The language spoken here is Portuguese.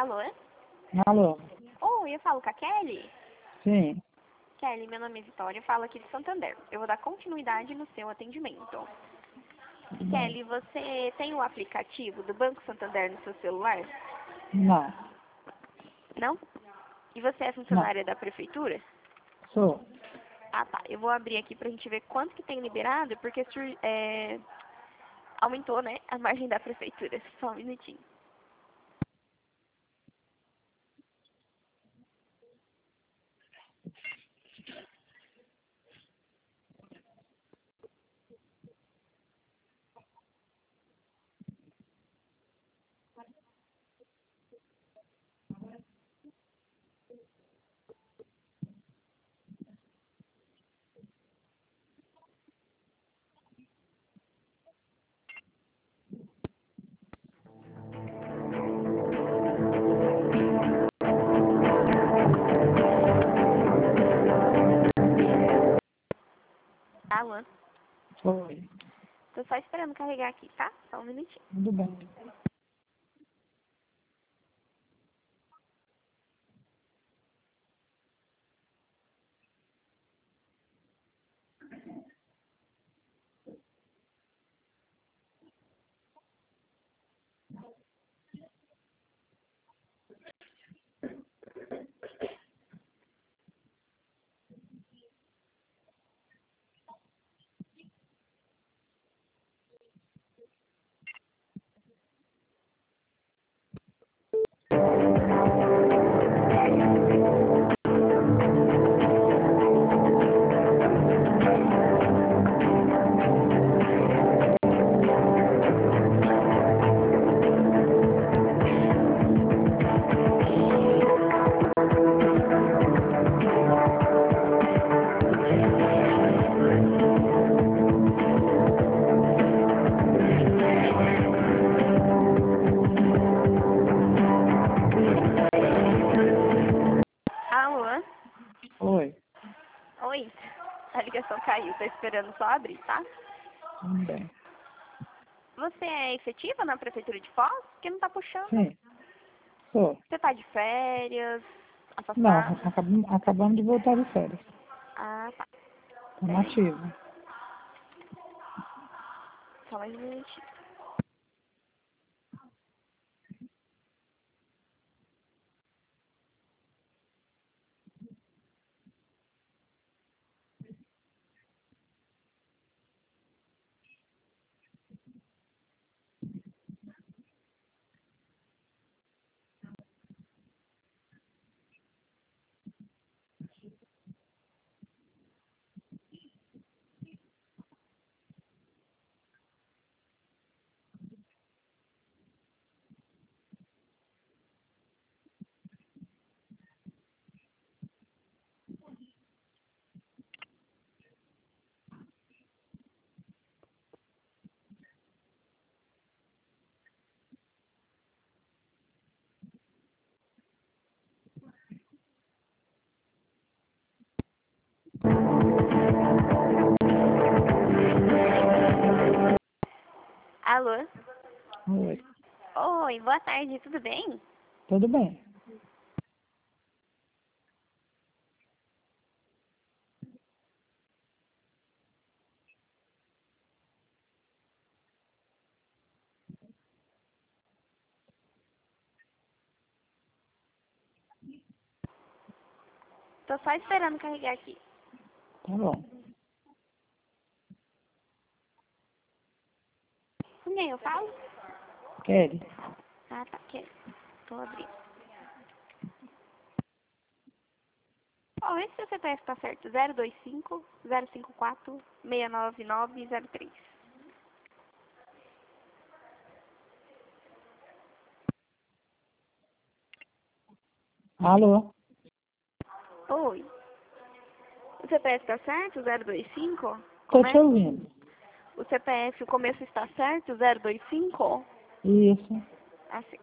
Alô? Alô? Oi, eu falo com a Kelly? Sim. Kelly, meu nome é Vitória, eu falo aqui de Santander. Eu vou dar continuidade no seu atendimento. Tudo bem. Kelly, você tem o aplicativo do Banco Santander no seu celular? Não. Não? E você é Não. funcionária da prefeitura? Sou. Ah, tá. Eu vou abrir aqui pra gente ver quanto que tem liberado, porque aumentou, né, a margem da prefeitura. Só um minutinho. Alô? Oi. Tô só esperando carregar aqui, tá? Só um minutinho. Tudo bem. Alô? Oi. Oi? A ligação caiu, tô esperando só abrir, tá? Tudo bem. Você é efetiva na prefeitura de Foz? Porque não tá puxando. Sim. Sou. Você tá de férias? Não, Afastado? acabamos de voltar de férias. Ah, tá. Tô Pera aí. nativa. Só mais um minutinho. Alô? Oi. Oi, boa tarde, tudo bem? Tudo bem. Tô só esperando carregar aqui. Tá bom. Com quem eu falo? Kelly. Ah, tá, aqui. Tô abrindo. Ó, esse seu CPF tá certo. 025 054 69903. Alô? Oi. O CPF tá certo? 025? Tô te Começa? ouvindo. O CPF, o começo está certo? 025? Isso. Assim.